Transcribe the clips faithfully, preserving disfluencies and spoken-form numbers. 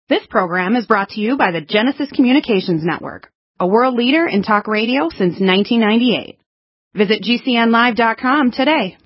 This program is brought to you by the Genesis Communications Network, a world leader in talk radio since nineteen ninety-eight. Visit G C N live dot com today.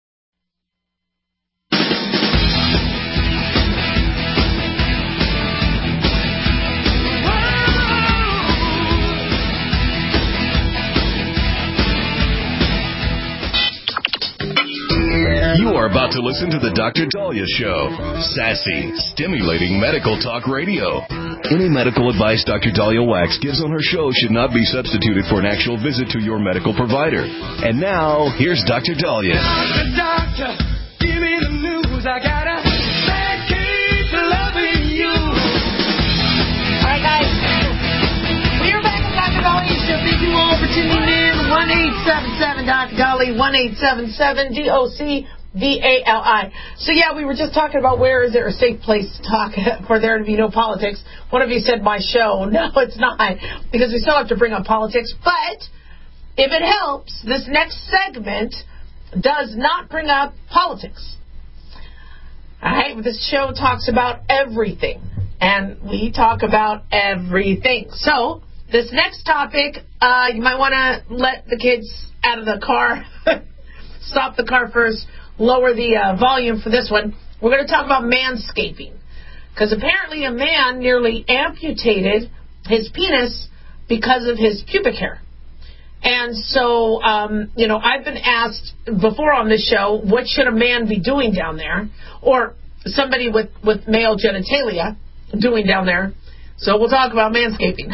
You are about to listen to the Doctor Dahlia Show. Sassy, stimulating medical talk radio. Any medical advice Doctor Dahlia Wax gives on her show should not be substituted for an actual visit to your medical provider. And now, here's Doctor Dahlia. Doctor, doctor, give me the news. I got a bad case of loving you. All right, guys. We're back at Doctor Dahlia Show. Thank you all for tuning in. one eight seven seven Doctor Dahlia, one eight seven seven D O C V A L I. So, yeah, we were just talking about where is there a safe place to talk for there to be no politics. One of you said my show. No, it's not, because we still have to bring up politics. But if it helps, this next segment does not bring up politics. All right? This show talks about everything, and we talk about everything. So, this next topic, uh, you might want to let the kids out of the car. Stop the car first. Lower the uh, volume for this one. We're going to talk about manscaping. Because apparently a man nearly amputated his penis because of his pubic hair. And so, um, you know, I've been asked before on this show, what should a man be doing down there? Or somebody with, with male genitalia doing down there. So we'll talk about manscaping.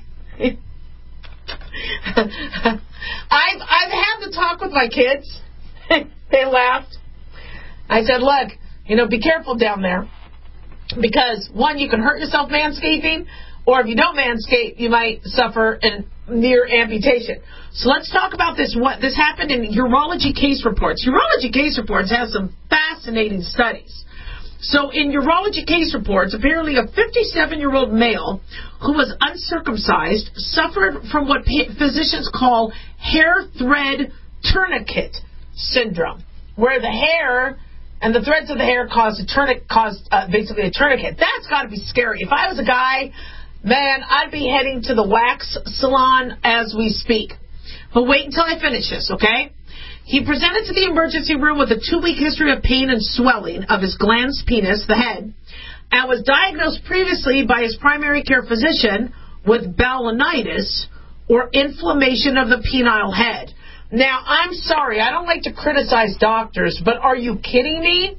I've, I've had to talk with my kids. They laughed. I said, look, you know, be careful down there. Because, one, you can hurt yourself manscaping, or if you don't manscape, you might suffer a near amputation. So let's talk about this. What this happened in urology case reports. Urology case reports has some fascinating studies. So in urology case reports, apparently a fifty-seven-year-old male who was uncircumcised suffered from what physicians call hair thread tourniquet syndrome, where the hair and the threads of the hair cause a tourniquet, cause uh, basically a tourniquet. That's got to be scary. If I was a guy, man, I'd be heading to the wax salon as we speak. But wait until I finish this, okay? He presented to the emergency room with a two-week history of pain and swelling of his glans penis, the head, and was diagnosed previously by his primary care physician with balanitis, or inflammation of the penile head. Now, I'm sorry, I don't like to criticize doctors, but are you kidding me?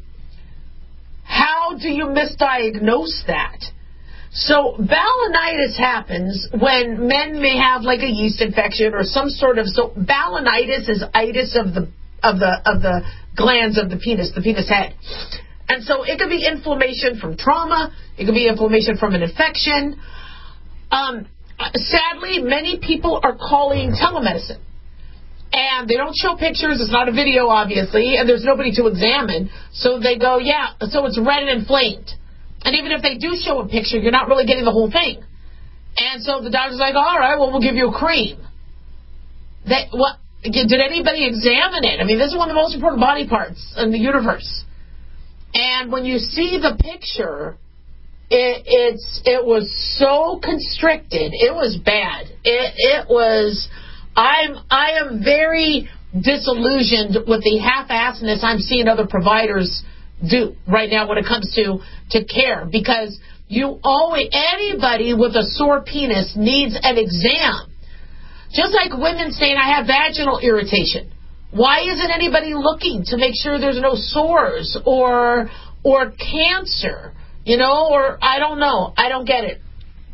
How do you misdiagnose that? So, balanitis happens when men may have like a yeast infection or some sort of, so balanitis is itis of the of the of the glands of the penis, the penis head. And so it could be inflammation from trauma, it could be inflammation from an infection. Um, sadly, many people are calling telemedicine. And they don't show pictures. It's not a video, obviously, and there's nobody to examine. So they go, yeah, so it's red and inflamed. And even if they do show a picture, you're not really getting the whole thing. And so the doctor's like, all right, well, we'll give you a cream. That, what, did anybody examine it? I mean, this is one of the most important body parts in the universe. And when you see the picture, it, it's it was so constricted. It was bad. It it was... I'm I am very disillusioned with the half-assedness I'm seeing other providers do right now when it comes to, to care, because you always anybody with a sore penis needs an exam. Just like women saying I have vaginal irritation. Why isn't anybody looking to make sure there's no sores or or cancer? You know, or I don't know. I don't get it.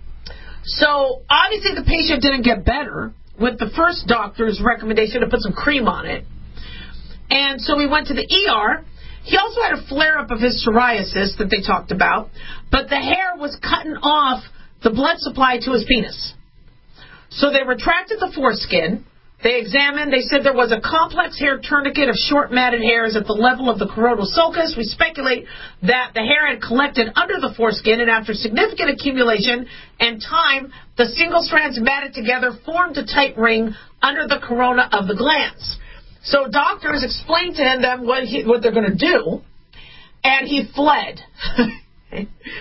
So obviously the patient didn't get better with the first doctor's recommendation to put some cream on it. And so we went to the E R. He also had a flare-up of his psoriasis that they talked about, but the hair was cutting off the blood supply to his penis. So they retracted the foreskin. They examined. They said there was a complex hair tourniquet of short matted hairs at the level of the coronal sulcus. We speculate that the hair had collected under the foreskin, and after significant accumulation and time, the single strands matted together formed a tight ring under the corona of the glands. So doctors explained to him what, he, what they're going to do, and he fled.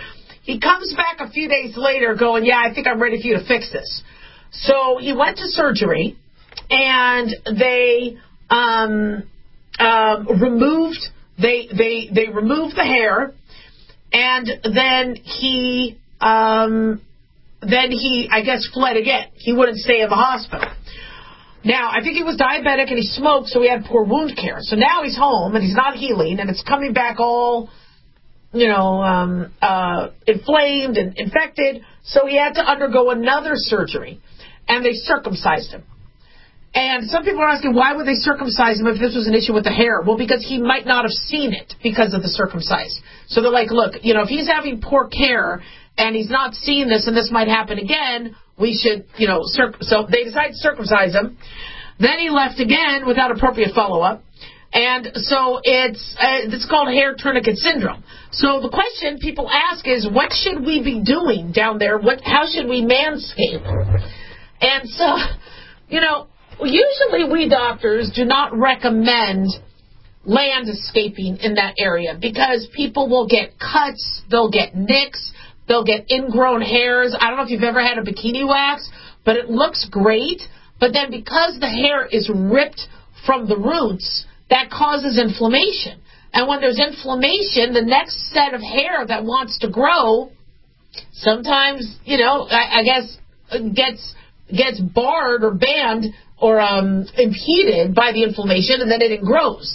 he comes back a few days later going, yeah, I think I'm ready for you to fix this. So he went to surgery, and they um, um, removed they they they removed the hair, and then he um, then he I guess fled again. He wouldn't stay in the hospital. Now, I think he was diabetic and he smoked, so he had poor wound care. So now he's home and he's not healing, and it's coming back all, you know, um, uh, inflamed and infected. So he had to undergo another surgery, and they circumcised him. And some people are asking, why would they circumcise him if this was an issue with the hair? Well, because he might not have seen it because of the circumcised. So they're like, look, you know, if he's having poor care and he's not seeing this and this might happen again, we should, you know, circ- so they decided to circumcise him. Then he left again without appropriate follow-up. And so it's uh, it's called hair tourniquet syndrome. So the question people ask is, what should we be doing down there? What, how should we manscape? And so, you know, usually we doctors do not recommend landscaping in that area because people will get cuts, they'll get nicks, they'll get ingrown hairs. I don't know if you've ever had a bikini wax, but it looks great. But then because the hair is ripped from the roots, that causes inflammation. And when there's inflammation, the next set of hair that wants to grow sometimes, you know, I, I guess gets gets barred or banned or um, impeded by the inflammation, and then it grows.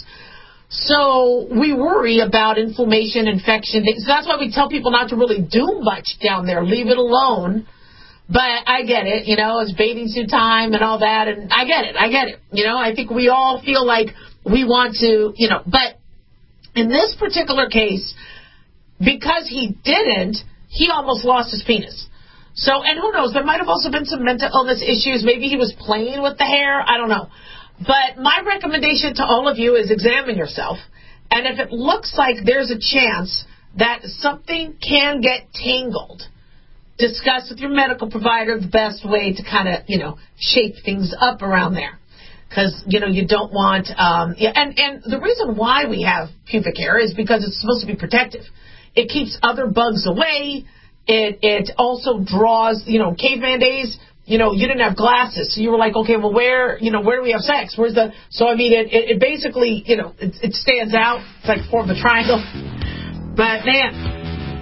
So we worry about inflammation, infection. So that's why we tell people not to really do much down there. Leave it alone. But I get it, you know, it's bathing suit time and all that, and I get it, I get it. You know, I think we all feel like we want to, you know, but in this particular case, because he didn't, he almost lost his penis. So, and who knows, there might have also been some mental illness issues. Maybe he was playing with the hair, I don't know. But my recommendation to all of you is examine yourself. And if it looks like there's a chance that something can get tangled, discuss with your medical provider the best way to kind of, you know, shape things up around there. Because, you know, you don't want, um, yeah, and, and the reason why we have pubic hair is because it's supposed to be protective. It keeps other bugs away. It, it also draws, you know, caveman days, you know, you didn't have glasses. So you were like, okay, well, where, you know, where do we have sex? Where's the, so I mean, it, it, it basically, you know, it, it stands out. It's like form a triangle. But man,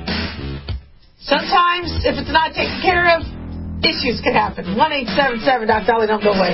sometimes, if it's not taken care of, issues can happen. one eight seven seven Doc Dolly, don't go away.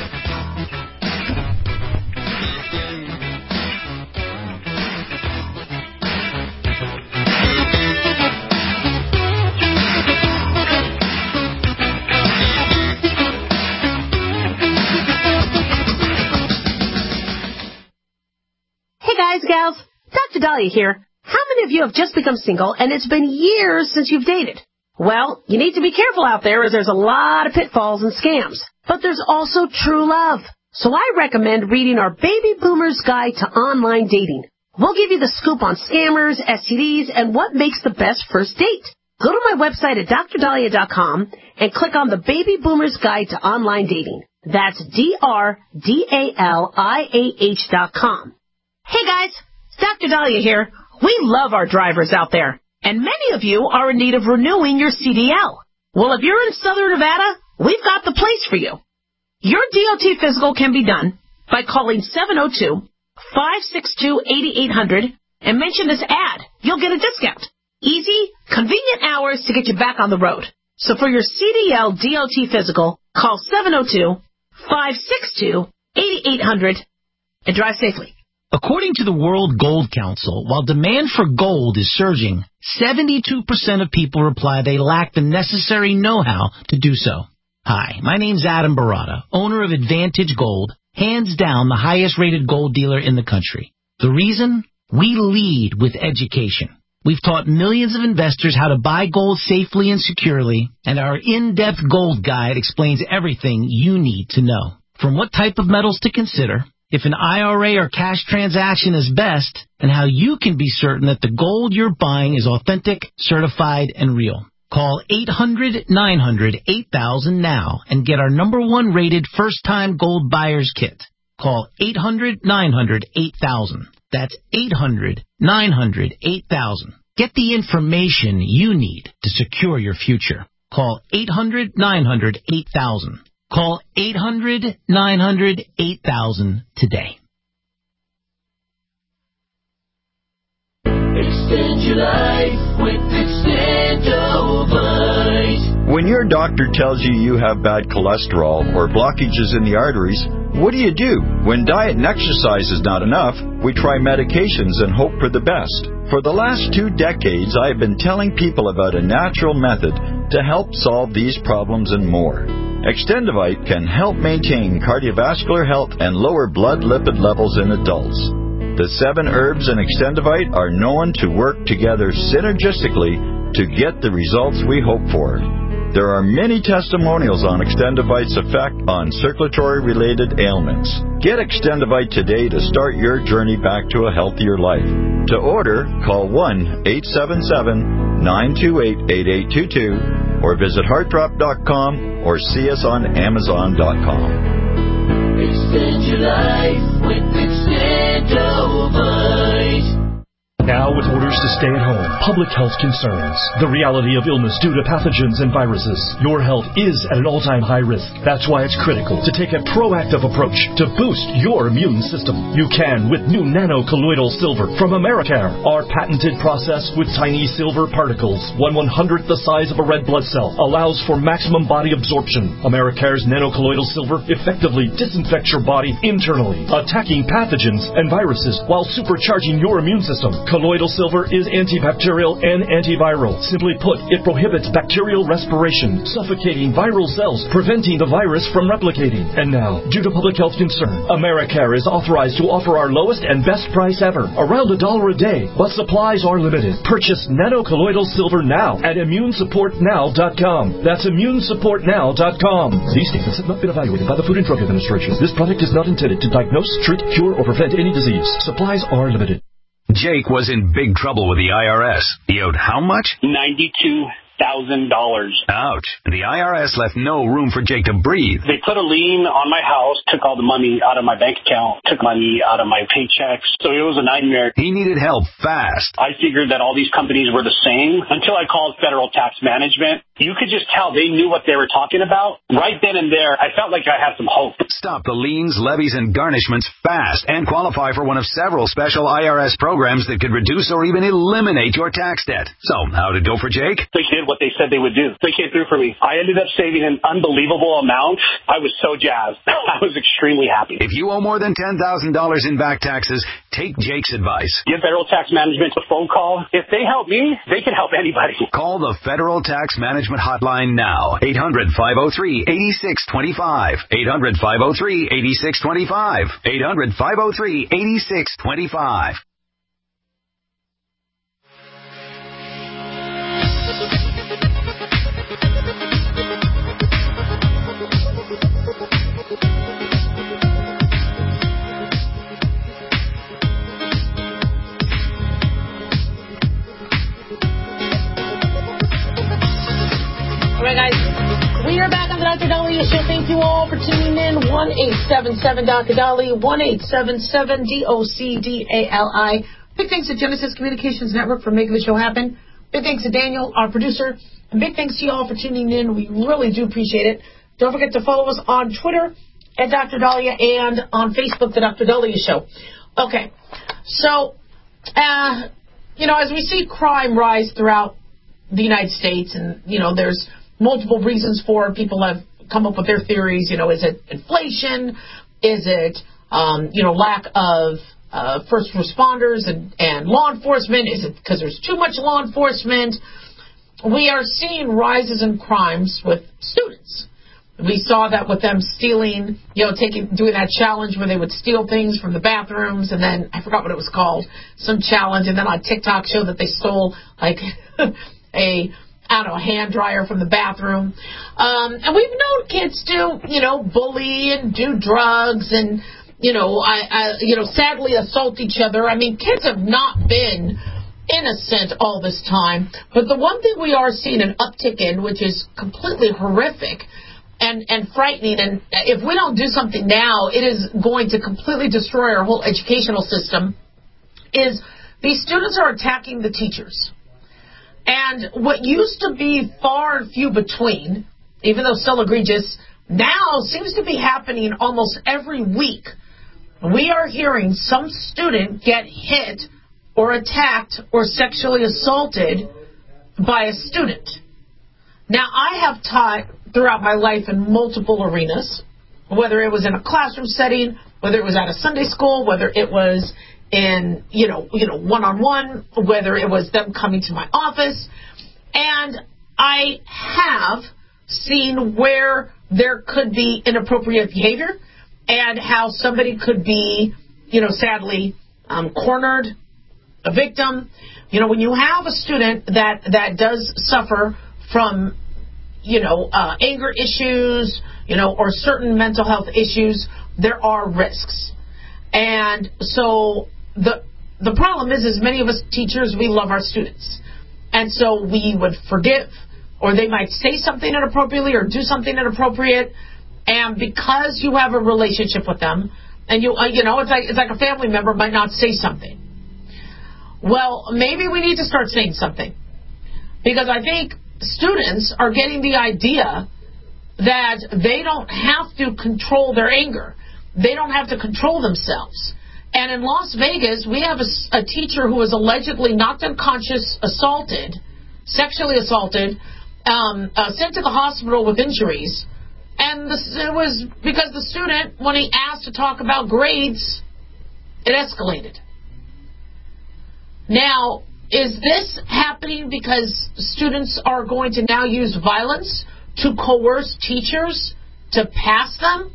Hey guys, gals, Doctor Dahlia here. How many of you have just become single and it's been years since you've dated? Well, you need to be careful out there as there's a lot of pitfalls and scams. But there's also true love. So I recommend reading our Baby Boomer's Guide to Online Dating. We'll give you the scoop on scammers, S T Ds, and what makes the best first date. Go to my website at dr dahlia dot com and click on the Baby Boomer's Guide to Online Dating. That's D R D A L I A H dot com. Hey guys, it's Doctor Dahlia here. We love our drivers out there, and many of you are in need of renewing your C D L. Well, if you're in Southern Nevada, we've got the place for you. Your D O T physical can be done by calling seven oh two, five six two, eight eight hundred and mention this ad. You'll get a discount. Easy, convenient hours to get you back on the road. So for your C D L D O T physical, call seven oh two, five six two, eight eight hundred and drive safely. According to the World Gold Council, while demand for gold is surging, seventy-two percent of people reply they lack the necessary know-how to do so. Hi, my name's Adam Barata, owner of Advantage Gold, hands down the highest-rated gold dealer in the country. The reason? We lead with education. We've taught millions of investors how to buy gold safely and securely, and our in-depth gold guide explains everything you need to know. From what type of metals to consider, if an I R A or cash transaction is best, and how you can be certain that the gold you're buying is authentic, certified, and real. Call eight hundred, nine hundred, eight thousand now and get our number one rated first-time gold buyer's kit. Call eight hundred, nine hundred, eight thousand. That's eight hundred, nine hundred, eight thousand. Get the information you need to secure your future. Call eight hundred nine hundred eight thousand. Call eight hundred nine hundred eight thousand today. Extend your life with Extendovite. When your doctor tells you you have bad cholesterol or blockages in the arteries, what do you do? When diet and exercise is not enough, we try medications and hope for the best. For the last two decades, I have been telling people about a natural method to help solve these problems and more. Extendovite can help maintain cardiovascular health and lower blood lipid levels in adults. The seven herbs in Extendovite are known to work together synergistically to get the results we hope for. There are many testimonials on Extendovite's effect on circulatory-related ailments. Get Extendovite today to start your journey back to a healthier life. To order, call one eight seven seven nine two eight eight eight two two or visit heart drop dot com or see us on amazon dot com. Extend your life with Extendovite. Now with orders to stay at home, public health concerns, the reality of illness due to pathogens and viruses, your health is at an all-time high risk. That's why it's critical to take a proactive approach to boost your immune system. You can with new nano-colloidal silver from Americare. Our patented process with tiny silver particles, one one-hundredth the size of a red blood cell, allows for maximum body absorption. Americare's nano-colloidal silver effectively disinfects your body internally, attacking pathogens and viruses while supercharging your immune system. Colloidal silver is antibacterial and antiviral. Simply put, it prohibits bacterial respiration, suffocating viral cells, preventing the virus from replicating. And now, due to public health concern, Americare is authorized to offer our lowest and best price ever, around a dollar a day, but supplies are limited. Purchase nano-colloidal silver now at immune support now dot com. That's immune support now dot com. These statements have not been evaluated by the Food and Drug Administration. This product is not intended to diagnose, treat, cure, or prevent any disease. Supplies are limited. Jake was in big trouble with the I R S. He owed how much? ninety-two thousand dollars. Ouch. The I R S left no room for Jake to breathe. They put a lien on my house, took all the money out of my bank account, took money out of my paychecks. So it was a nightmare. He needed help fast. I figured that all these companies were the same until I called Federal Tax Management. You could just tell they knew what they were talking about. Right then and there, I felt like I had some hope. Stop the liens, levies, and garnishments fast and qualify for one of several special I R S programs that could reduce or even eliminate your tax debt. So, how'd it go for Jake? They did what they said they would do. They came through for me. I ended up saving an unbelievable amount. I was so jazzed. I was extremely happy. If you owe more than ten thousand dollars in back taxes, take Jake's advice. Give Federal Tax Management a phone call. If they help me, they can help anybody. Call the Federal Tax Management Hotline now. eight hundred, five oh three, eight six two five. eight hundred, five oh three, eight six two five. eight hundred, five oh three, eight six two five. All right, guys, we are back on the Doctor Dahlia Show. Thank you all for tuning in. one eight seven seven Doctor Dahlia, one eight seven seven D O C D A L I. Big thanks to Genesis Communications Network for making the show happen. Big thanks to Daniel, our producer. And big thanks to you all for tuning in. We really do appreciate it. Don't forget to follow us on Twitter at Doctor Dahlia and on Facebook, The Doctor Dahlia Show. Okay, so, uh, you know, as we see crime rise throughout the United States, and, you know, there's multiple reasons for it. People have come up with their theories. You know, is it inflation? Is it, um, you know, lack of uh, first responders and, and law enforcement? Is it because there's too much law enforcement? We are seeing rises in crimes with students. We saw that with them stealing, you know, taking, doing that challenge where they would steal things from the bathrooms, and then, I forgot what it was called, some challenge, and then on TikTok showed that they stole, like, a... I don't know, a hand dryer from the bathroom. Um, and we've known kids do, you know, bully and do drugs and, you know, I, I, you know, sadly assault each other. I mean, kids have not been innocent all this time. But the one thing we are seeing an uptick in, which is completely horrific and, and frightening, and if we don't do something now, it is going to completely destroy our whole educational system, is these students are attacking the teachers. And what used to be far and few between, even though still egregious, now seems to be happening almost every week. We are hearing some student get hit or attacked or sexually assaulted by a student. Now, I have taught throughout my life in multiple arenas, whether it was in a classroom setting, whether it was at a Sunday school, whether it was in, you know, you know, one-on-one, whether it was them coming to my office. And I have seen where there could be inappropriate behavior and how somebody could be, you know, sadly um, cornered, a victim. You know, when you have a student that, that does suffer from, you know, uh, anger issues, you know, or certain mental health issues, there are risks. And so the the problem is, is many of us teachers, we love our students. And so we would forgive, or they might say something inappropriately or do something inappropriate. And because you have a relationship with them, and you, uh, you know, it's like, it's like a family member might not say something. Well, maybe we need to start saying something. Because I think students are getting the idea that they don't have to control their anger. They don't have to control themselves. And in Las Vegas, we have a, a teacher who was allegedly knocked unconscious, assaulted, sexually assaulted, um, uh, sent to the hospital with injuries. And this, it was because the student, when he asked to talk about grades, it escalated. Now, is this happening because students are going to now use violence to coerce teachers to pass them?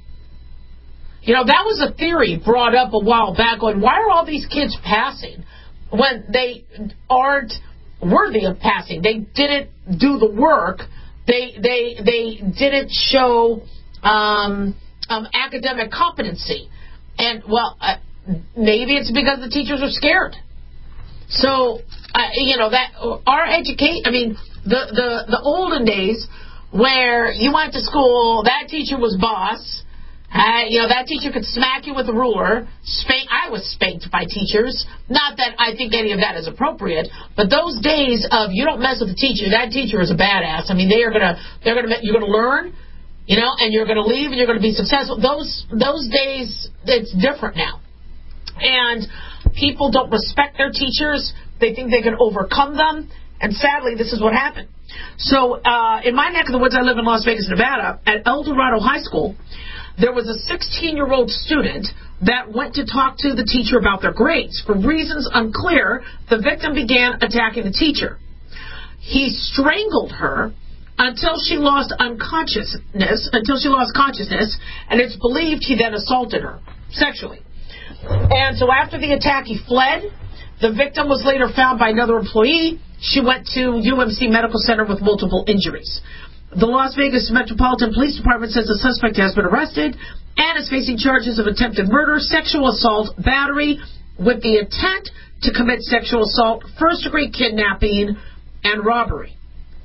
You know, that was a theory brought up a while back on why are all these kids passing when they aren't worthy of passing? They didn't do the work. They they they didn't show um, um, academic competency. And, well, uh, maybe it's because the teachers are scared. So, uh, you know, that our educate, I mean, the, the, the olden days where you went to school, that teacher was boss. Uh, you know, that teacher could smack you with a ruler. Spank, I was spanked by teachers. Not that I think any of that is appropriate, but those days of you don't mess with the teacher, that teacher is a badass. I mean, they are gonna, they're gonna, you're gonna learn, you know, and you're gonna leave and you're gonna be successful. Those, those days, it's different now. And people don't respect their teachers. They think they can overcome them. And sadly, this is what happened. So, uh, in my neck of the woods, I live in Las Vegas, Nevada, at El Dorado High School, there was a sixteen-year-old student that went to talk to the teacher about their grades. For reasons unclear, the victim began attacking the teacher. He strangled her until she lost unconsciousness, until she lost consciousness, and it's believed he then assaulted her sexually. And so after the attack, he fled. The victim was later found by another employee. She went to U M C Medical Center with multiple injuries. The Las Vegas Metropolitan Police Department says the suspect has been arrested and is facing charges of attempted murder, sexual assault, battery with the intent to commit sexual assault, first-degree kidnapping, and robbery.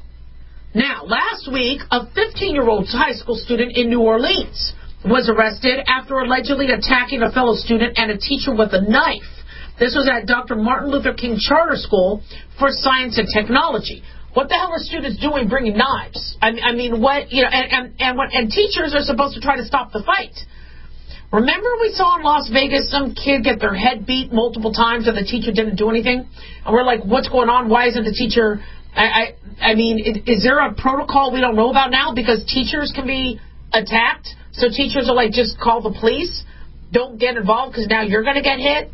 Now, last week, a fifteen-year-old high school student in New Orleans was arrested after allegedly attacking a fellow student and a teacher with a knife. This was at Doctor Martin Luther King Charter School for Science and Technology. What the hell are students doing bringing knives? I, I mean, what, you know, and, and, and, what, and teachers are supposed to try to stop the fight. Remember we saw in Las Vegas some kid get their head beat multiple times and the teacher didn't do anything? And we're like, what's going on? Why isn't the teacher, I, I, I mean, is there a protocol we don't know about now? Because teachers can be attacked. So teachers are like, just call the police. Don't get involved because now you're going to get hit.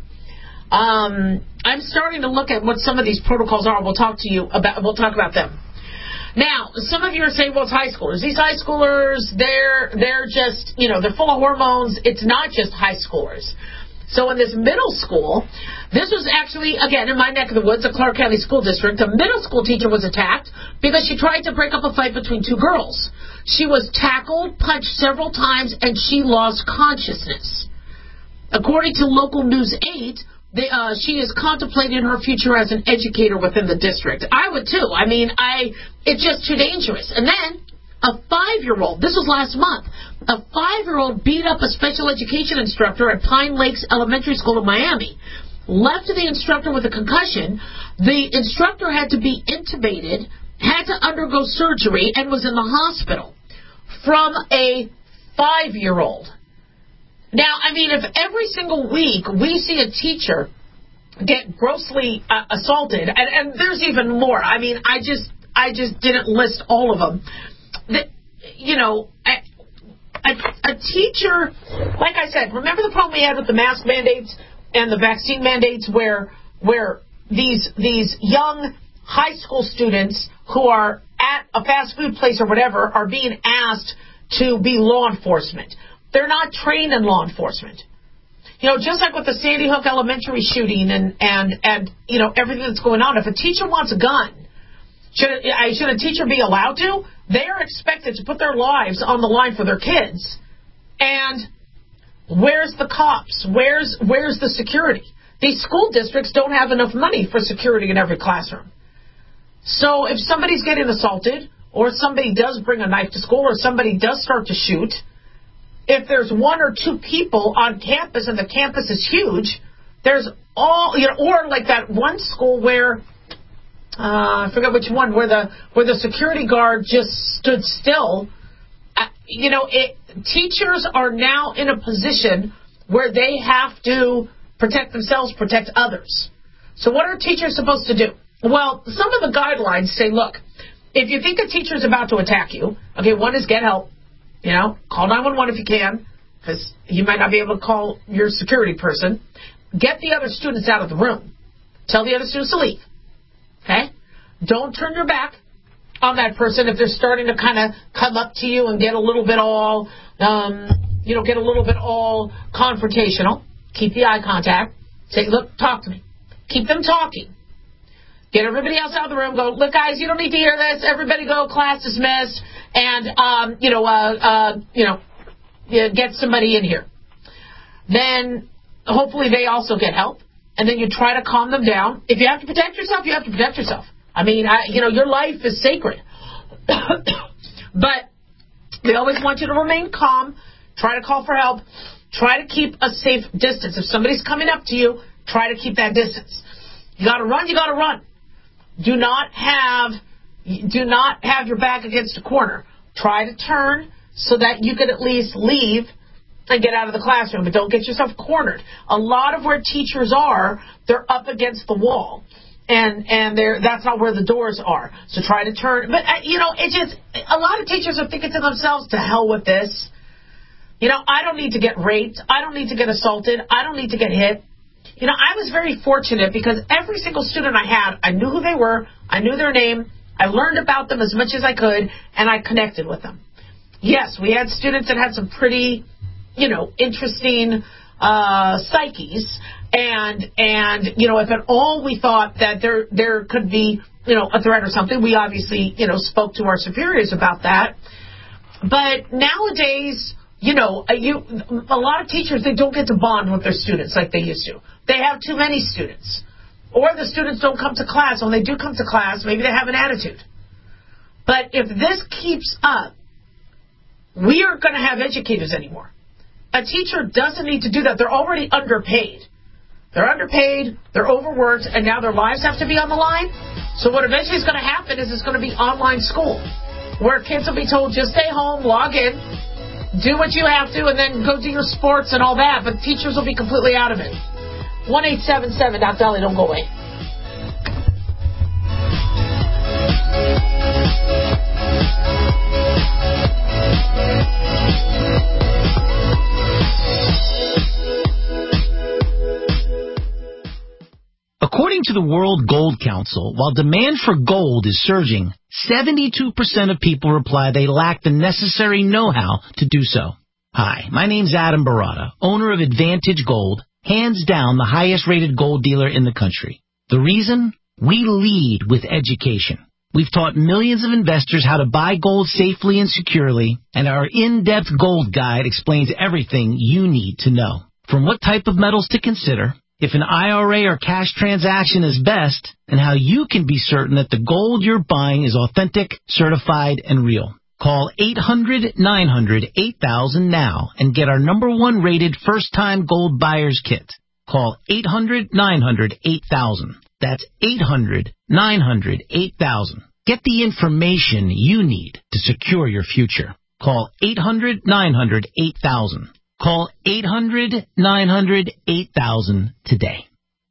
Um, I'm starting to look at what some of these protocols are. We'll talk to you about, we'll talk about them. Now, some of you are saying, well, it's high schoolers. These high schoolers, they're, they're just, you know, they're full of hormones. It's not just high schoolers. So in this middle school, this was actually, again, in my neck of the woods, the Clark County School District, a middle school teacher was attacked because she tried to break up a fight between two girls. She was tackled, punched several times, and she lost consciousness. According to local News eight, They, uh, she is contemplating her future as an educator within the district. I would too. I mean, I it's just too dangerous. And then a five-year-old, this was last month, a five-year-old beat up a special education instructor at Pine Lakes Elementary School in Miami. left the instructor with a concussion. The instructor had to be intubated, had to undergo surgery, and was in the hospital from a five-year-old. Now, I mean, if every single week we see a teacher get grossly uh, assaulted, and, and there's even more. I mean, I just I just didn't list all of them. That, you know, a, a, a teacher, like I said, remember the problem we had with the mask mandates and the vaccine mandates, where where these these young high school students who are at a fast food place or whatever are being asked to be law enforcement. They're not trained in law enforcement. You know, just like with the Sandy Hook Elementary shooting and, and, and you know, everything that's going on, if a teacher wants a gun, should a, should a teacher be allowed to? They are expected to put their lives on the line for their kids. And where's the cops? Where's where's the security? These school districts don't have enough money for security in every classroom. So if somebody's getting assaulted, or somebody does bring a knife to school, or somebody does start to shoot, if there's one or two people on campus and the campus is huge, there's all, you know, or like that one school where, uh, I forget which one, where the where the security guard just stood still. Uh, you know, it, teachers are now in a position where they have to protect themselves, protect others. So what are teachers supposed to do? Well, some of the guidelines say, look, if you think a teacher's about to attack you, okay, one is get help. You know, call nine one one if you can, because you might not be able to call your security person. Get the other students out of the room. Tell the other students to leave. Okay? Don't turn your back on that person if they're starting to kind of come up to you and get a little bit all, um, you know, get a little bit all confrontational. Keep the eye contact. Say, look, talk to me. Keep them talking. Get everybody else out of the room. Go, look, guys, you don't need to hear this. Everybody go. Class dismissed. And, um, you know, uh, uh, you know, get somebody in here. Then hopefully they also get help. And then you try to calm them down. If you have to protect yourself, you have to protect yourself. I mean, I, you know, your life is sacred. But they always want you to remain calm. Try to call for help. Try to keep a safe distance. If somebody's coming up to you, try to keep that distance. You got to run, you got to run. Do not have do not have your back against a corner. Try to turn so that you can at least leave and get out of the classroom, but don't get yourself cornered. A lot of where teachers are, they're up against the wall, and and they're that's not where the doors are. So try to turn. But uh, you know, it just a lot of teachers are thinking to themselves, "To hell with this." You know, I don't need to get raped. I don't need to get assaulted. I don't need to get hit. You know, I was very fortunate because every single student I had, I knew who they were, I knew their name, I learned about them as much as I could, and I connected with them. Yes, we had students that had some pretty, you know, interesting uh, psyches, and, and you know, if at all we thought that there there could be, you know, a threat or something, we obviously, you know, spoke to our superiors about that. But nowadays, you know, you, a lot of teachers, they don't get to bond with their students like they used to. They have too many students. Or the students don't come to class. When they do come to class, maybe they have an attitude. But if this keeps up, we aren't going to have educators anymore. A teacher doesn't need to do that. They're already underpaid. They're underpaid, they're overworked, and now their lives have to be on the line. So what eventually is going to happen is it's going to be online school, where kids will be told, just stay home, log in, do what you have to, and then go do your sports and all that. But teachers will be completely out of it. one eight seven seven Doc Dolly, don't go away. According to the World Gold Council, while demand for gold is surging, seventy-two percent of people reply they lack the necessary know-how to do so. Hi, my name's Adam Barata, owner of Advantage Gold, hands down the highest-rated gold dealer in the country. The reason? We lead with education. We've taught millions of investors how to buy gold safely and securely, and our in-depth gold guide explains everything you need to know. From what type of metals to consider, if an I R A or cash transaction is best, and how you can be certain that the gold you're buying is authentic, certified, and real. Call eight hundred nine hundred eight thousand now and get our number one rated first-time gold buyer's kit. Call eight hundred nine hundred eight thousand. That's eight hundred nine hundred eight thousand. Get the information you need to secure your future. Call eight hundred nine hundred eight thousand. Call eight hundred nine hundred eight thousand today.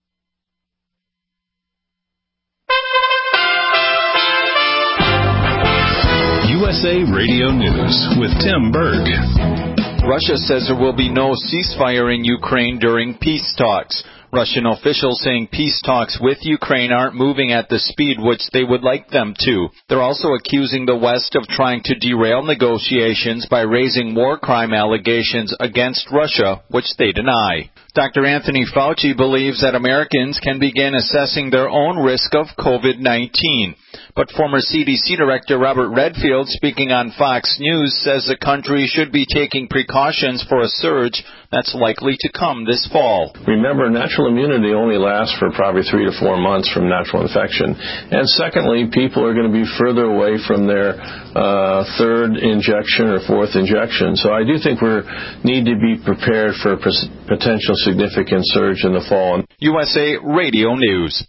U S A Radio News with Tim Berg. Russia says there will be no ceasefire in Ukraine during peace talks. Russian officials saying peace talks with Ukraine aren't moving at the speed which they would like them to. They're also accusing the West of trying to derail negotiations by raising war crime allegations against Russia, which they deny. Doctor Anthony Fauci believes that Americans can begin assessing their own risk of COVID nineteen. But former C D C Director Robert Redfield, speaking on Fox News, says the country should be taking precautions for a surge that's likely to come this fall. Remember, natural immunity only lasts for probably three to four months from natural infection. And secondly, people are going to be further away from their uh, third injection or fourth injection. So I do think we need to be prepared for a potential significant surge in the fall. U S A Radio News.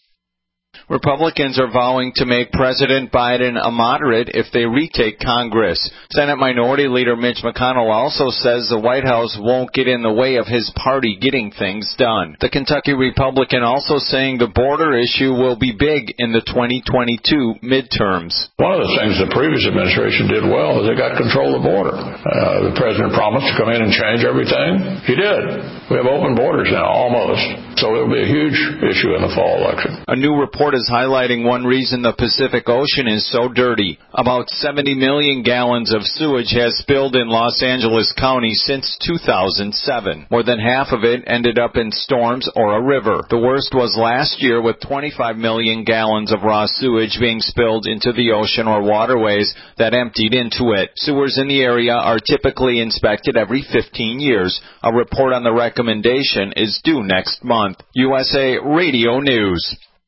Republicans are vowing to make President Biden a moderate if they retake Congress. Senate Minority Leader Mitch McConnell also says the White House won't get in the way of his party getting things done. The Kentucky Republican also saying the border issue will be big in the twenty twenty-two midterms. One of the things the previous administration did well is they got control of the border. Uh, the president promised to come in and change everything. He did. We have open borders now, almost. So it will be a huge issue in the fall election. A new report is highlighting one reason the Pacific Ocean is so dirty. About seventy million gallons of sewage has spilled in Los Angeles County since two thousand seven. More than half of it ended up in storms or a river. The worst was last year with twenty-five million gallons of raw sewage being spilled into the ocean or waterways that emptied into it. Sewers in the area are typically inspected every fifteen years. A report on the recommendation is due next month. U S A Radio News.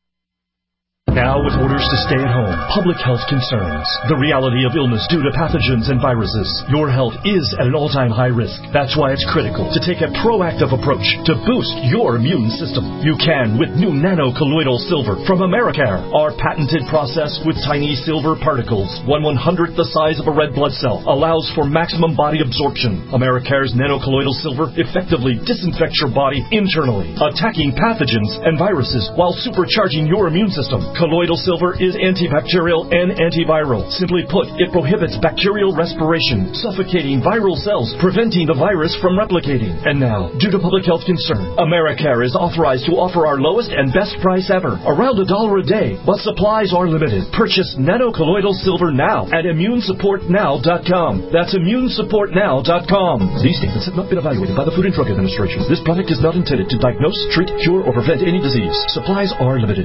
Now with orders to stay at home, public health concerns, the reality of illness due to pathogens and viruses. Your health is at an all-time high risk. That's why it's critical to take a proactive approach to boost your immune system. You can with new nano-colloidal silver from Americare. Our patented process with tiny silver particles, one one-hundredth the size of a red blood cell, allows for maximum body absorption. Americare's nano-colloidal silver effectively disinfects your body internally, attacking pathogens and viruses while supercharging your immune system. Colloidal silver is antibacterial and antiviral. Simply put, it prohibits bacterial respiration, suffocating viral cells, preventing the virus from replicating. And now, due to public health concern, Americare is authorized to offer our lowest and best price ever, around a dollar a day, but supplies are limited. Purchase nano-colloidal silver now at immune support now dot com. That's immune support now dot com. These statements have not been evaluated by the Food and Drug Administration. This product is not intended to diagnose, treat, cure, or prevent any disease. Supplies are limited.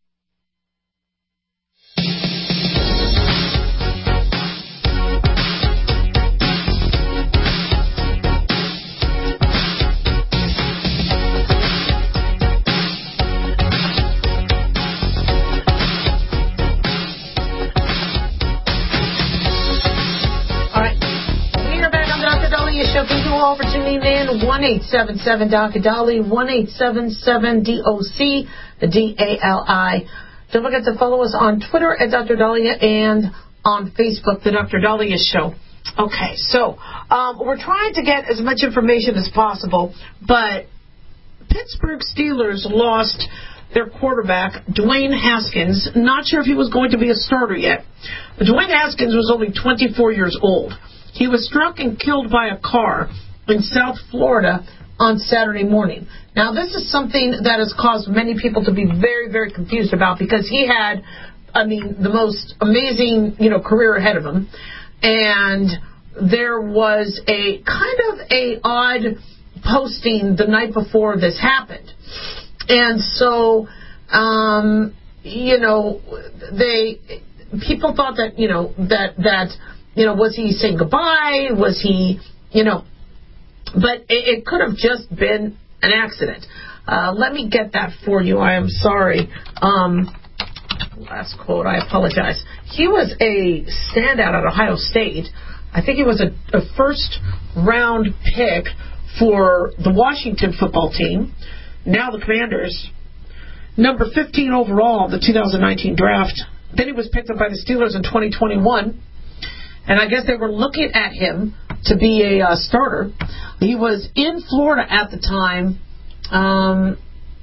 For tuning in, one eight seven seven D O C D A L I, one eight seven seven D O C D A L I. Don't forget to follow us on Twitter at Doctor Dahlia and on Facebook, The Doctor Dahlia Show. Okay, so um, we're trying to get as much information as possible, but Pittsburgh Steelers lost their quarterback, Dwayne Haskins. Not sure if he was going to be a starter yet. But Dwayne Haskins was only twenty-four years old. He was struck and killed by a car in South Florida on Saturday morning. Now, this is something that has caused many people to be very, very confused about because he had, I mean, the most amazing, you know, career ahead of him. And there was a kind of a odd posting the night before this happened. And so, um, you know, they, people thought that, you know, that, that, you know, was he saying goodbye? Was he, you know, but it, it could have just been an accident. Uh, let me get that for you. I am sorry. Um, last quote, I apologize. He was a standout at Ohio State. I think he was a, a first round pick for the Washington football team. now the Commanders. Number fifteen overall in the two thousand nineteen draft. Then he was picked up by the Steelers in twenty twenty-one. And I guess they were looking at him to be a uh, starter. He was in Florida at the time. Um,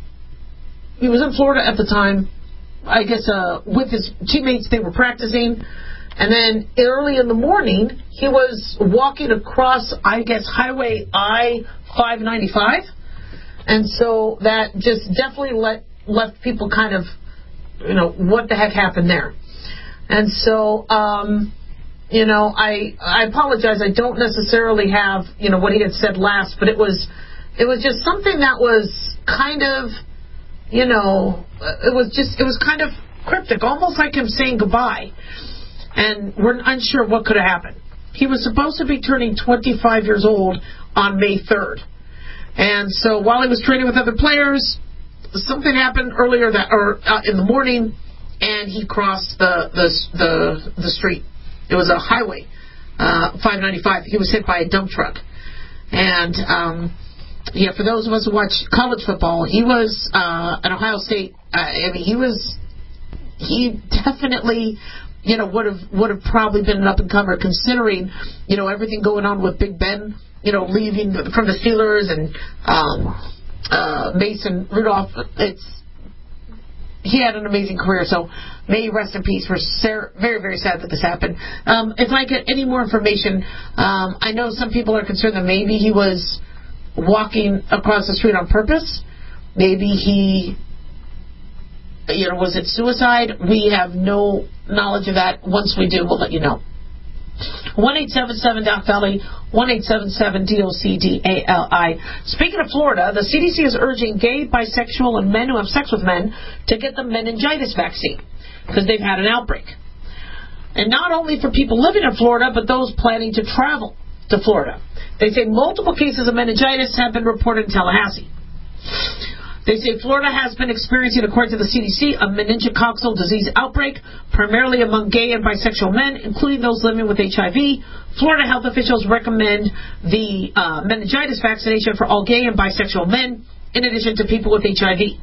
he was in Florida at the time, I guess, uh, with his teammates. They were practicing. And then early in the morning, he was walking across, I guess, Highway I five ninety-five. And so that just definitely let, left people kind of, you know, what the heck happened there. And so, um, you know, I I apologize. I don't necessarily have, you know, what he had said last, but it was it was just something that was kind of, you know, it was just, it was kind of cryptic, almost like him saying goodbye. And we're unsure what could have happened. He was supposed to be turning twenty-five years old on May third. And so while he was training with other players, something happened earlier that, or uh, in the morning, and he crossed the the the, the street. It was a highway, uh, five ninety-five. He was hit by a dump truck. And, um, yeah, for those of us who watch college football, he was uh, at Ohio State. Uh, I mean, he was, he definitely, you know, would have would have probably been an up-and-comer considering, you know, everything going on with Big Ben, you know, leaving from the Steelers and um, uh, Mason Rudolph. It's, he had an amazing career, so may he rest in peace. We're ser- very, very sad that this happened. Um, if I get any more information, um, I know some people are concerned that maybe he was walking across the street on purpose. Maybe he, you know, was it suicide? We have no knowledge of that. Once we do, we'll let you know. one eight seven seven Doc Valley, one eight seven seven D O C D A L I. Speaking of Florida, the C D C is urging gay, bisexual, and men who have sex with men to get the meningitis vaccine because they've had an outbreak. And not only for people living in Florida, but those planning to travel to Florida. They say multiple cases of meningitis have been reported in Tallahassee. They say Florida has been experiencing, according to the C D C, a meningococcal disease outbreak, primarily among gay and bisexual men, including those living with H I V. Florida health officials recommend the uh, meningitis vaccination for all gay and bisexual men, in addition to people with H I V.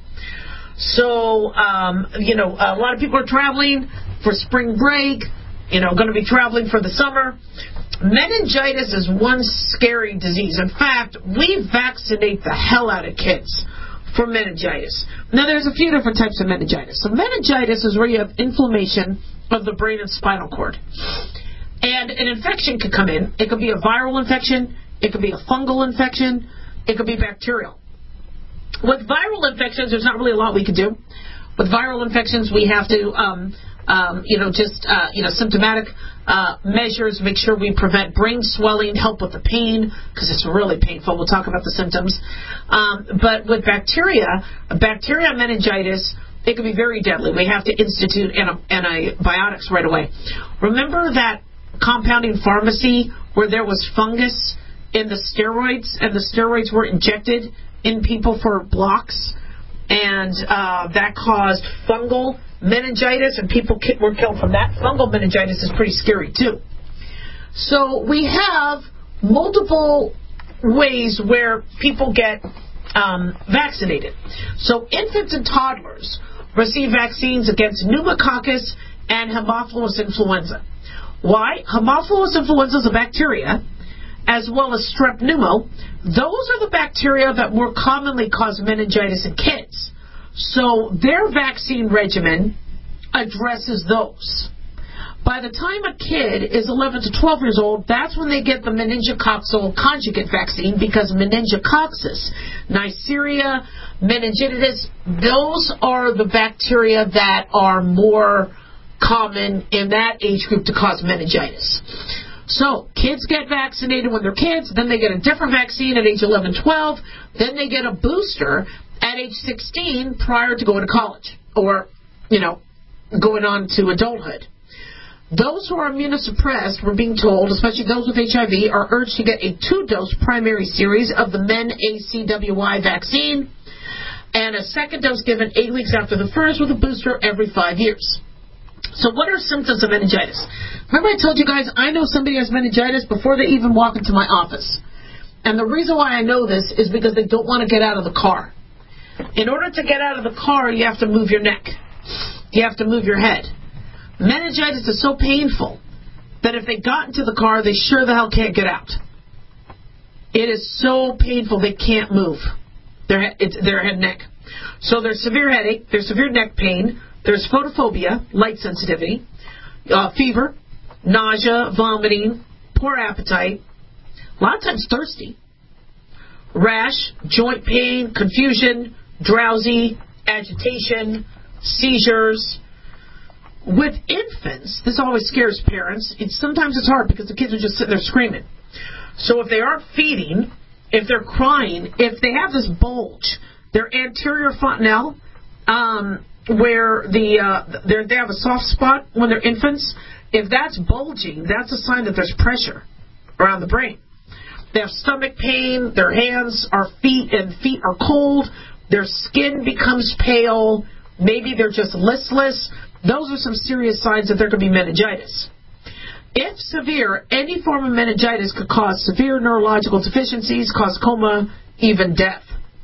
So, um, you know, a lot of people are traveling for spring break, you know, going to be traveling for the summer. Meningitis is one scary disease. In fact, we vaccinate the hell out of kids for meningitis. Now, there's a few different types of meningitis. So meningitis is where you have inflammation of the brain and spinal cord. And an infection could come in. It could be a viral infection. It could be a fungal infection. It could be bacterial. With viral infections, there's not really a lot we could do. With viral infections, we have to, um, um, you know, just, uh, you know, symptomatic uh, measures, make sure we prevent brain swelling, help with the pain, because it's really painful. We'll talk about the symptoms. Um, but with bacteria, bacteria meningitis, it can be very deadly. We have to institute antibiotics right away. Remember that compounding pharmacy where there was fungus in the steroids, and the steroids were injected in people for blocks, and uh, that caused fungal meningitis, and people ki- were killed from that. Fungal meningitis is pretty scary, too. So we have multiple ways where people get um, vaccinated. So infants and toddlers receive vaccines against pneumococcus and Haemophilus influenza. Why? Haemophilus influenza is a bacteria, as well as strep pneumo. Those are the bacteria that more commonly cause meningitis in kids. So their vaccine regimen addresses those. By the time a kid is eleven to twelve years old, that's when they get the meningococcal conjugate vaccine, because meningococcus, Neisseria, meningitis, those are the bacteria that are more common in that age group to cause meningitis. So, kids get vaccinated when they're kids, then they get a different vaccine at age eleven, twelve, then they get a booster at age sixteen prior to going to college or, you know, going on to adulthood. Those who are immunosuppressed, we're being told, especially those with H I V, are urged to get a two-dose primary series of the Men A C W Y vaccine and a second dose given eight weeks after the first with a booster every five years. So what are symptoms of meningitis? Remember I told you guys I know somebody has meningitis before they even walk into my office. And the reason why I know this is because they don't want to get out of the car. In order to get out of the car, you have to move your neck. You have to move your head. Meningitis is so painful that if they got into the car, they sure the hell can't get out. It is so painful they can't move their, it's their head and neck. So there's severe headache, there's severe neck pain, there's photophobia, light sensitivity, uh, fever, nausea, vomiting, poor appetite, a lot of times thirsty, rash, joint pain, confusion, drowsy, agitation, seizures. With infants, this always scares parents. It's, sometimes it's hard because the kids are just sitting there screaming. So if they aren't feeding, if they're crying, if they have this bulge, their anterior fontanelle, um, where the uh, they have a soft spot when they're infants, if that's bulging, that's a sign that there's pressure around the brain. They have stomach pain, their hands are feet and feet are cold, their skin becomes pale, maybe they're just listless. Those are some serious signs that there could be meningitis. If severe, any form of meningitis could cause severe neurological deficiencies, cause coma, even death.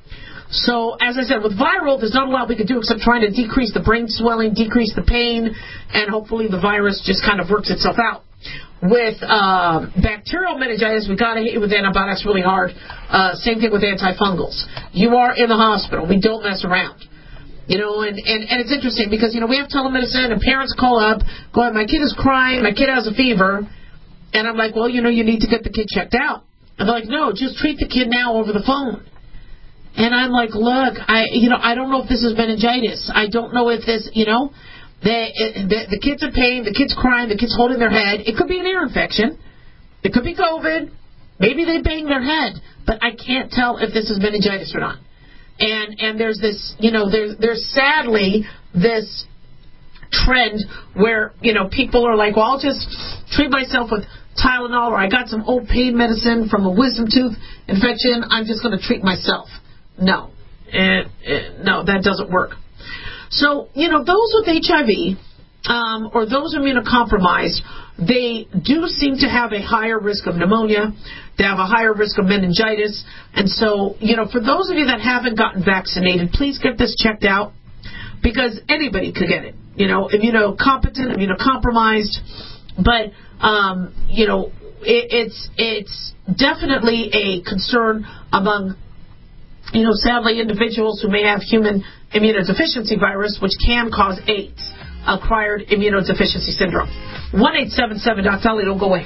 So, as I said, with viral, there's not a lot we can do except trying to decrease the brain swelling, decrease the pain, and hopefully the virus just kind of works itself out. With uh, bacterial meningitis, we got to hit you with antibiotics really hard. Uh, same thing with antifungals. You are in the hospital. We don't mess around. You know, and, and, and it's interesting because, you know, we have telemedicine and parents call up, going, my kid is crying, my kid has a fever. And I'm like, well, you know, you need to get the kid checked out. And they're like, no, just treat the kid now over the phone. And I'm like, look, I, you know, I don't know if this is meningitis. I don't know if this, you know, the, the, the kid's in pain, the kid's crying, the kid's holding their head. It could be an ear infection. It could be COVID. Maybe they banged their head. But I can't tell if this is meningitis or not. And and there's this, you know, there's there's sadly this trend where, you know, people are like, well, I'll just treat myself with Tylenol, or I got some old pain medicine from a wisdom tooth infection. I'm just going to treat myself. No, it, it, no, that doesn't work. So, you know, those with H I V um, or those immunocompromised, they do seem to have a higher risk of pneumonia. They have a higher risk of meningitis. And so, you know, for those of you that haven't gotten vaccinated, please get this checked out because anybody could get it. You know, immunocompetent, immunocompromised. But, um, you know, it, it's it's definitely a concern among, you know, sadly, individuals who may have human immunodeficiency virus, which can cause AIDS, acquired immunodeficiency syndrome. one eight seven seven Doc Dolly, don't go away.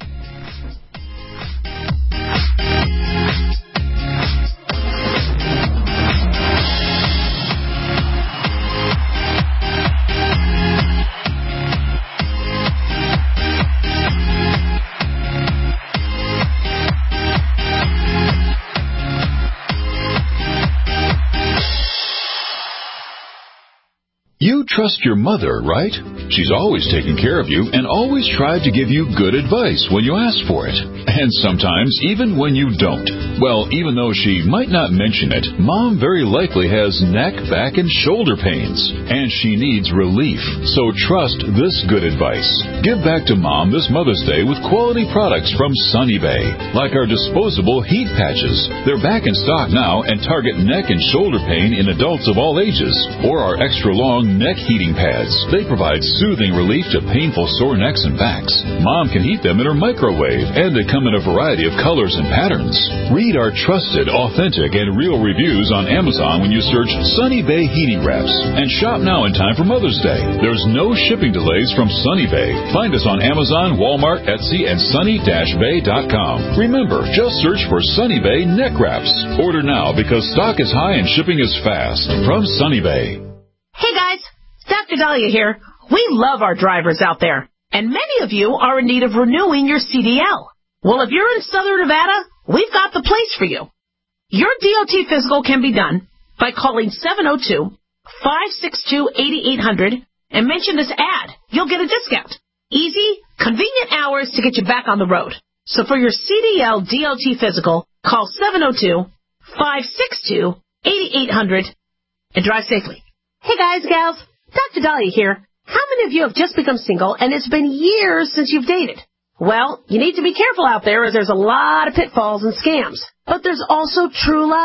You trust your mother, right? She's always taken care of you and always tried to give you good advice when you ask for it. And sometimes even when you don't. Well, even though she might not mention it, Mom very likely has neck, back, and shoulder pains. And she needs relief. So trust this good advice. Give back to Mom this Mother's Day with quality products from Sunny Bay. Like our disposable heat patches. They're back in stock now and target neck and shoulder pain in adults of all ages. Or our extra long neck heating pads. They provide soothing relief to painful sore necks and backs. Mom can heat them in her microwave, and they come in a variety of colors and patterns. Read our trusted, authentic, and real reviews on Amazon when you search Sunny Bay Heating Wraps. And shop now in time for Mother's Day. There's no shipping delays from Sunny Bay. Find us on Amazon, Walmart, Etsy, and sunny dash bay dot com. Remember, just search for Sunny Bay Neck Wraps. Order now because stock is high and shipping is fast. From Sunny Bay. Hey guys, Doctor Dahlia here. We love our drivers out there, and many of you are in need of renewing your C D L. Well, if you're in Southern Nevada, we've got the place for you. Your D O T physical can be done by calling seven oh two, five six two, eight eight hundred and mention this ad. You'll get a discount. Easy, convenient hours to get you back on the road. So for your C D L D O T physical, call seven oh two, five six two, eight eight hundred and drive safely. Hey guys, gals, Doctor Dahlia here. How many of you have just become single and it's been years since you've dated? Well, you need to be careful out there as there's a lot of pitfalls and scams. But there's also true love.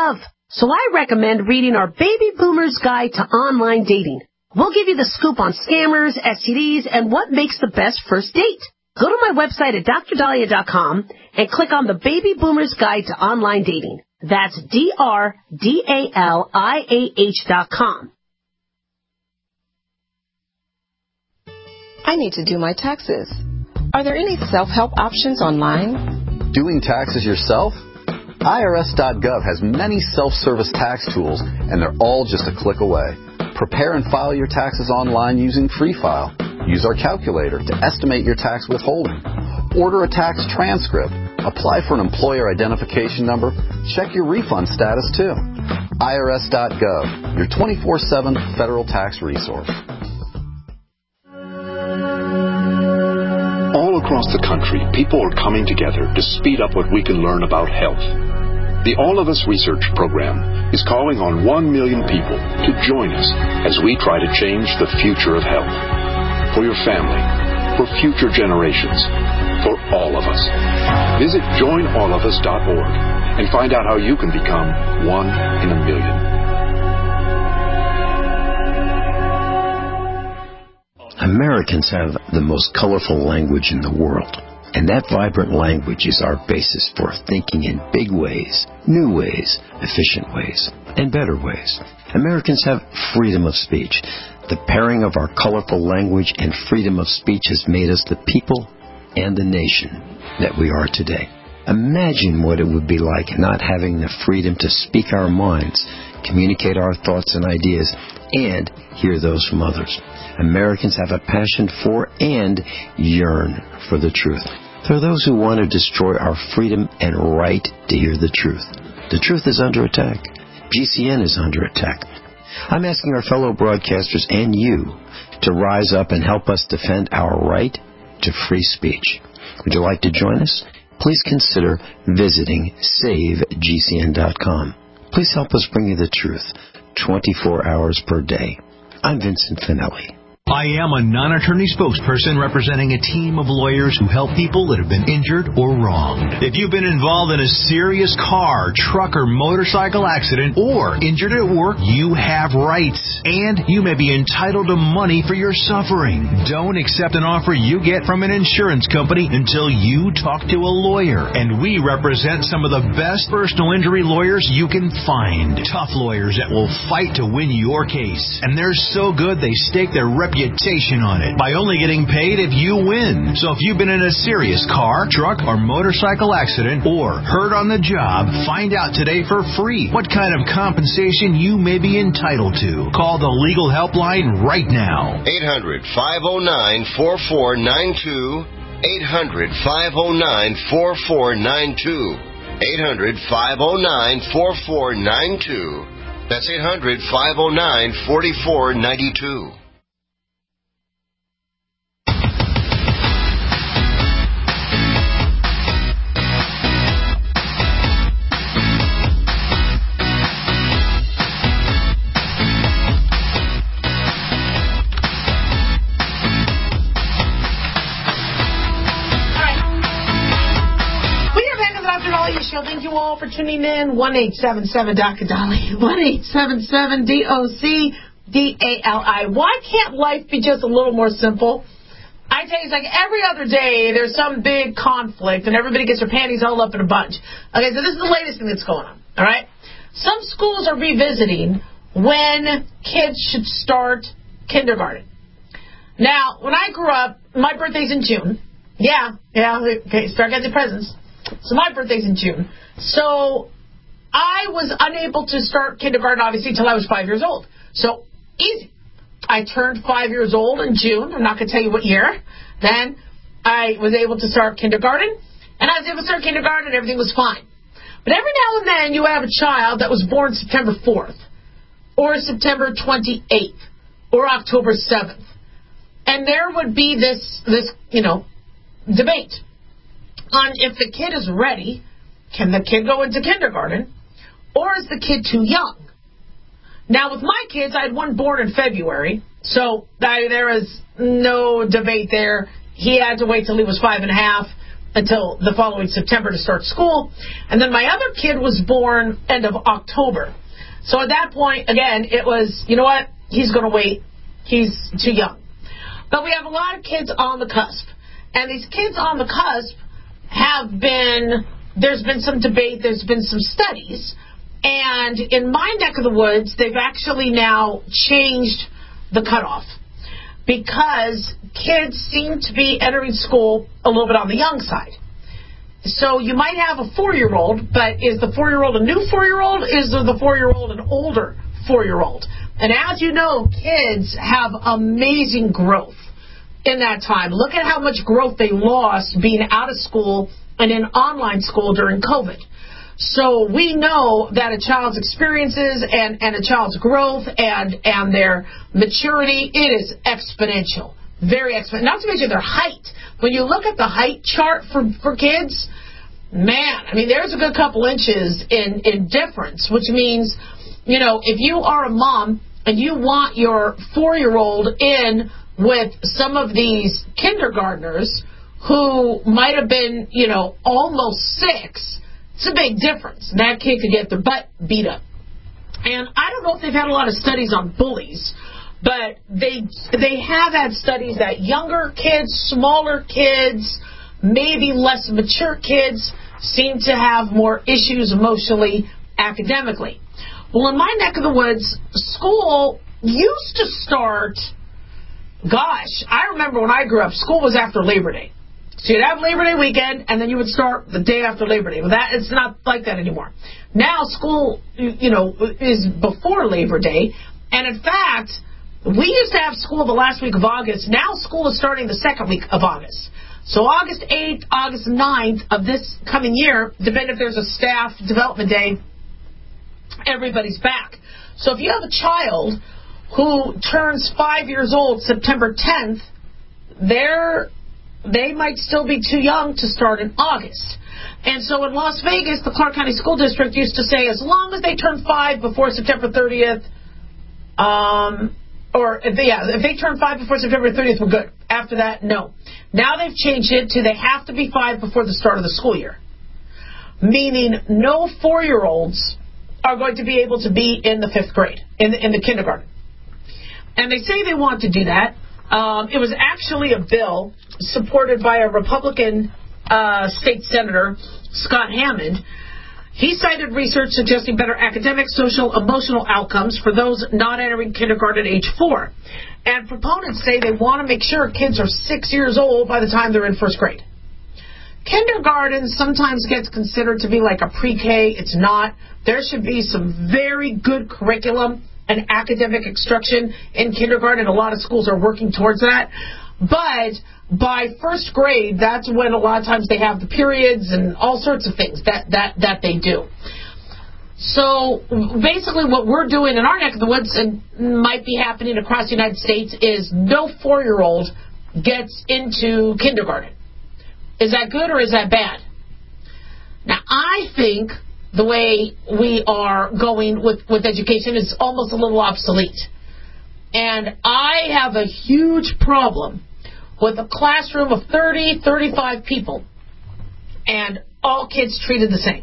So I recommend reading our Baby Boomers Guide to Online Dating. We'll give you the scoop on scammers, S T Ds, and what makes the best first date. Go to my website at dr dahlia dot com and click on the Baby Boomers Guide to Online Dating. That's D R D A L I A H dot com. I need to do my taxes. Are there any self-help options online? Doing taxes yourself? I R S dot gov has many self-service tax tools, and they're all just a click away. Prepare and file your taxes online using Free File. Use our calculator to estimate your tax withholding. Order a tax transcript. Apply for an employer identification number. Check your refund status, too. I R S dot gov, your twenty-four seven federal tax resource. All across the country, people are coming together to speed up what we can learn about health. The All of Us Research Program is calling on one million people to join us as we try to change the future of health. For your family, for future generations, for all of us. Visit join all of us dot org and find out how you can become one in a million. Americans have the most colorful language in the world. And that vibrant language is our basis for thinking in big ways, new ways, efficient ways, and better ways. Americans have freedom of speech. The pairing of our colorful language and freedom of speech has made us the people and the nation that we are today. Imagine what it would be like not having the freedom to speak our minds, communicate our thoughts and ideas, and hear those from others. Americans have a passion for and yearn for the truth. There are those who want to destroy our freedom and right to hear the truth. The truth is under attack. G C N is under attack. I'm asking our fellow broadcasters and you to rise up and help us defend our right to free speech. Would you like to join us? Please consider visiting save G C N dot com. Please help us bring you the truth twenty-four hours per day. I'm Vincent Finelli. I am a non-attorney spokesperson representing a team of lawyers who help people that have been injured or wronged. If you've been involved in a serious car, truck, or motorcycle accident or injured at work, you have rights, and you may be entitled to money for your suffering. Don't accept an offer you get from an insurance company until you talk to a lawyer. And we represent some of the best personal injury lawyers you can find. Tough lawyers that will fight to win your case. And they're so good they stake their reputation on it by only getting paid if you win. So if you've been in a serious car, truck, or motorcycle accident or hurt on the job, find out today for free what kind of compensation you may be entitled to. Call the legal helpline right now. eight hundred, five oh nine, four four nine two. eight hundred, five oh nine, four four nine two. eight hundred, five oh nine, four four nine two. That's eight hundred, five oh nine, four four nine two. Thank you all for tuning in. one eight seven seven D O C Dali. one eight seven seven D O C D A L I. Why can't life be just a little more simple? I tell you, it's like every other day there's some big conflict and everybody gets their panties all up in a bunch. Okay, so this is the latest thing that's going on. All right? Some schools are revisiting when kids should start kindergarten. Now, when I grew up, my birthday's in June. Yeah, yeah, okay, start getting the presents. So my birthday's in June. So I was unable to start kindergarten, obviously, until I was five years old. So easy. I turned five years old in June. I'm not going to tell you what year. Then I was able to start kindergarten. And I was able to start kindergarten and everything was fine. But every now and then you have a child that was born September fourth or September twenty-eighth or October seventh. And there would be this, this you know, debate on if the kid is ready, can the kid go into kindergarten, or is the kid too young? Now, with my kids, I had one born in February, so I, there was no debate there. He had to wait till he was five and a half. until the following September to start school. And then my other kid was born end of October. So at that point, again, it was, you know what, he's going to wait. He's too young. But we have a lot of kids on the cusp. And these kids on the cusp have been, there's been some debate, there's been some studies. And in my neck of the woods, they've actually now changed the cutoff. Because kids seem to be entering school a little bit on the young side. So you might have a four-year-old, but is the four-year-old a new four-year-old? Is the four-year-old an older four-year-old? And as you know, kids have amazing growth in that time. Look at how much growth they lost being out of school and in online school during COVID. So we know that a child's experiences and, and a child's growth and, and their maturity, it is exponential. Very exponential. Not to mention their height. When you look at the height chart for, for kids, man, I mean, there's a good couple inches in, in difference, which means, you know, if you are a mom and you want your four-year-old in with some of these kindergartners who might have been, you know, almost six, it's a big difference. That kid could get their butt beat up. And I don't know if they've had a lot of studies on bullies, but they they have had studies that younger kids, smaller kids, maybe less mature kids seem to have more issues emotionally, academically. Well, in my neck of the woods, school used to start, gosh, I remember when I grew up, school was after Labor Day. So you'd have Labor Day weekend, and then you would start the day after Labor Day. Well, that it's not like that anymore. Now school, you know, is before Labor Day, and in fact, we used to have school the last week of August. Now school is starting the second week of August. So August eighth, August ninth of this coming year, depending if there's a staff development day, everybody's back. So if you have a child who turns five years old September tenth, they're they might still be too young to start in August. And so in Las Vegas, the Clark County School District used to say as long as they turn five before September thirtieth, um, or if they, yeah, if they turn five before September thirtieth, we're good. After that, no. Now they've changed it to they have to be five before the start of the school year. Meaning no four-year-olds are going to be able to be in the fifth grade, in the, in the kindergarten. And they say they want to do that. Um, it was actually a bill supported by a Republican uh, state senator, Scott Hammond. He cited research suggesting better academic, social, emotional outcomes for those not entering kindergarten at age four. And proponents say they want to make sure kids are six years old by the time they're in first grade. Kindergarten sometimes gets considered to be like a pre-K. It's not. There should be some very good curriculum and academic instruction in kindergarten. A lot of schools are working towards that. But by first grade, that's when a lot of times they have the periods and all sorts of things that, that, that they do. So basically what we're doing in our neck of the woods and might be happening across the United States is no four-year-old gets into kindergarten. Is that good or is that bad? Now, I think the way we are going with, with education is almost a little obsolete. And I have a huge problem with a classroom of thirty, thirty-five people and all kids treated the same.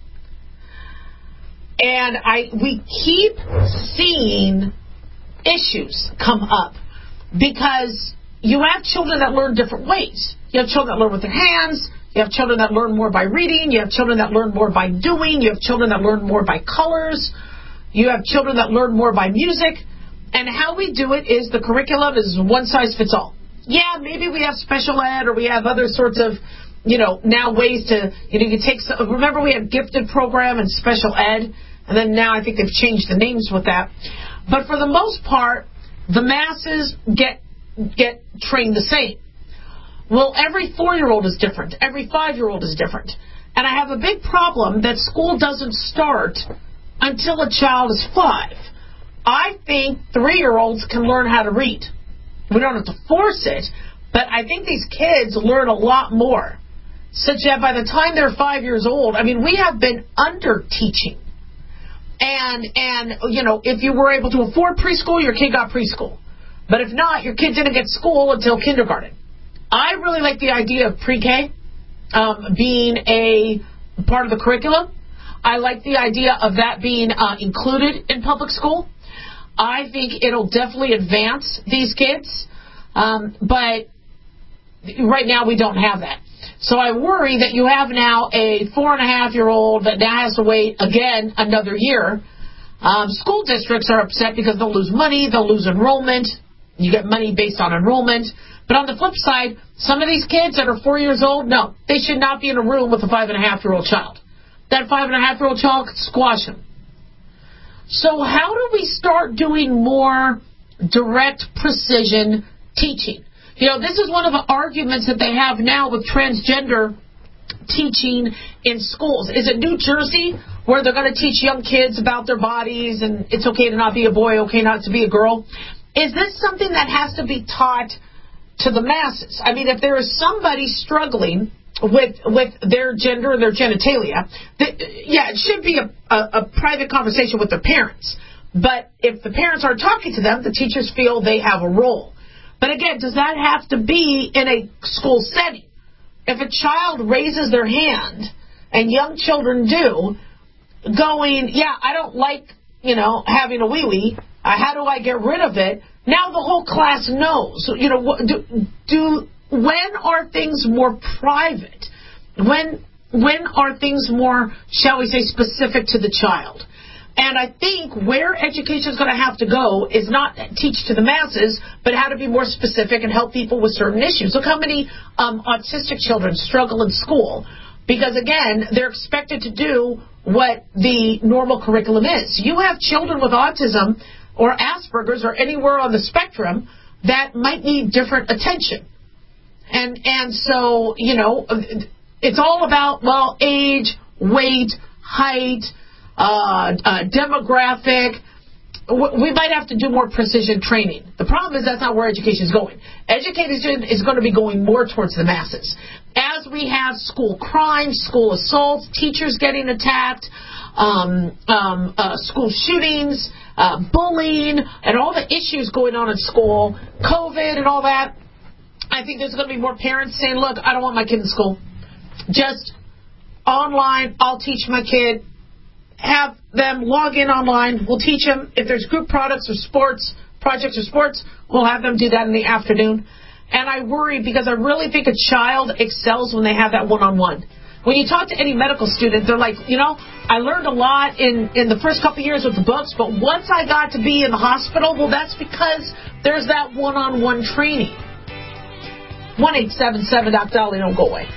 And I we keep seeing issues come up because you have children that learn different ways. You have children that learn with their hands. You have children that learn more by reading. You have children that learn more by doing. You have children that learn more by colors. You have children that learn more by music. And how we do it is the curriculum is one size fits all. Yeah, maybe we have special ed or we have other sorts of, you know, now ways to, you know, you take, some, remember we had gifted program and special ed, and then now I think they've changed the names with that. But for the most part, the masses get get trained the same. Well, every four-year-old is different. Every five-year-old is different. And I have a big problem that school doesn't start until a child is five. I think three-year-olds can learn how to read. We don't have to force it, but I think these kids learn a lot more, such that by the time they're five years old, I mean, we have been under-teaching. And, and you know, if you were able to afford preschool, your kid got preschool. But if not, your kid didn't get school until kindergarten. I really like the idea of pre-K. um, being a part of the curriculum. I like the idea of that being uh, included in public school. I think it'll definitely advance these kids, um, but right now we don't have that. So I worry that you have now a four-and-a-half-year-old that now has to wait, again, another year. Um, school districts are upset because they'll lose money, they'll lose enrollment. You get money based on enrollment. But on the flip side, some of these kids that are four years old, no, they should not be in a room with a five-and-a-half-year-old child. That five-and-a-half-year-old child could squash him. So how do we start doing more direct precision teaching? You know, this is one of the arguments that they have now with transgender teaching in schools. Is it New Jersey where they're going to teach young kids about their bodies and it's okay to not be a boy, okay not to be a girl? Is this something that has to be taught to the masses? I mean, if there is somebody struggling with with their gender and their genitalia, th- yeah, it should be a, a, a private conversation with their parents. But if the parents aren't talking to them, the teachers feel they have a role. But again, does that have to be in a school setting? If a child raises their hand, and young children do, going, yeah, I don't like, you know, having a wee-wee, uh, how do I get rid of it? Now the whole class knows. You know, what, do, do when are things more private? When when are things more, shall we say, specific to the child? And I think where education is going to have to go is not teach to the masses, but how to be more specific and help people with certain issues. Look how many um, autistic children struggle in school because, again, they're expected to do what the normal curriculum is. You have children with autism or Asperger's or anywhere on the spectrum that might need different attention. And and so, you know, it's all about, well, age, weight, height, uh, uh, demographic. We might have to do more precision training. The problem is that's not where education is going. Education is going to be going more towards the masses. As we have school crimes, school assaults, teachers getting attacked, um, um, uh, school shootings, uh, bullying, and all the issues going on in school, COVID and all that, I think there's going to be more parents saying, look, I don't want my kid in school. Just online, I'll teach my kid. Have them log in online. We'll teach them. If there's group products or sports, projects or sports, we'll have them do that in the afternoon. And I worry because I really think a child excels when they have that one-on-one. When you talk to any medical student, they're like, you know, I learned a lot in, in the first couple of years with the books, but once I got to be in the hospital, well, that's because there's that one-on-one training. one eight seven seven Doc Dolly, don't go away.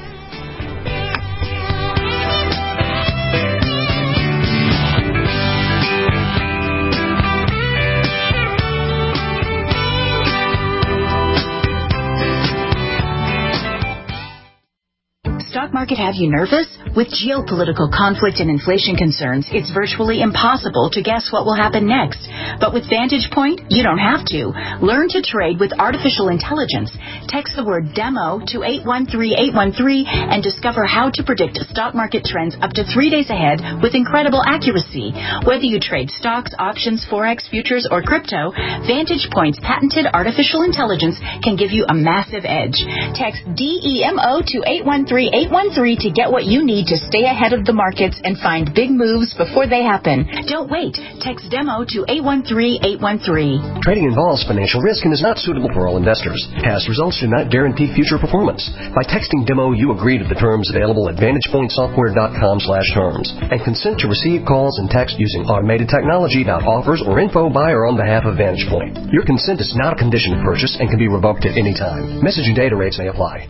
Stock market have you nervous? With geopolitical conflict and inflation concerns, it's virtually impossible to guess what will happen next. But with Vantage Point, you don't have to. Learn to trade with artificial intelligence. Text the word DEMO to eight one three eight one three and discover how to predict stock market trends up to three days ahead with incredible accuracy. Whether you trade stocks, options, forex, futures, or crypto, Vantage Point's patented artificial intelligence can give you a massive edge. Text DEMO to eight one three eight one three to get what you need to stay ahead of the markets and find big moves before they happen. Don't wait. Text DEMO to eight one three eight one three. Trading involves financial risk and is not suitable for all investors. Past results do not guarantee future performance. By texting DEMO, you agree to the terms available at vantage point software dot com slash terms and consent to receive calls and text using automated technology about offers or info by or on behalf of Vantage Point. Your consent is not a condition of purchase and can be revoked at any time. Message and data rates may apply.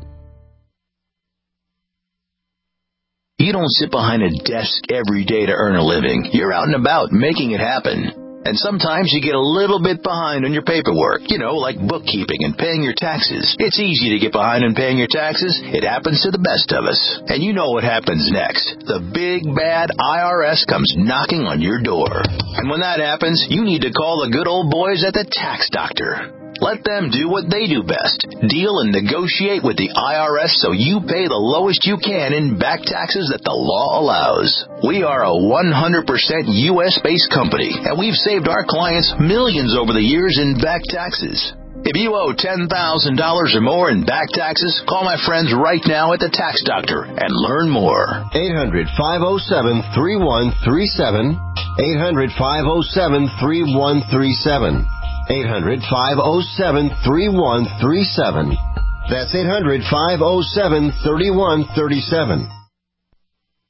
You don't sit behind a desk every day to earn a living. You're out and about making it happen. And sometimes you get a little bit behind on your paperwork, you know, like bookkeeping and paying your taxes. It's easy to get behind on paying your taxes. It happens to the best of us. And you know what happens next. The big, bad I R S comes knocking on your door. And when that happens, you need to call the good old boys at the Tax Doctor. Let them do what they do best. Deal and negotiate with the I R S so you pay the lowest you can in back taxes that the law allows. We are a one hundred percent U S based company, and we've saved our clients millions over the years in back taxes. If you owe ten thousand dollars or more in back taxes, call my friends right now at the Tax Doctor and learn more. eight hundred, five oh seven, three one three seven. eight hundred, five oh seven, three one three seven. eight hundred, five oh seven, three one three seven. That's eight hundred, five oh seven, three one three seven.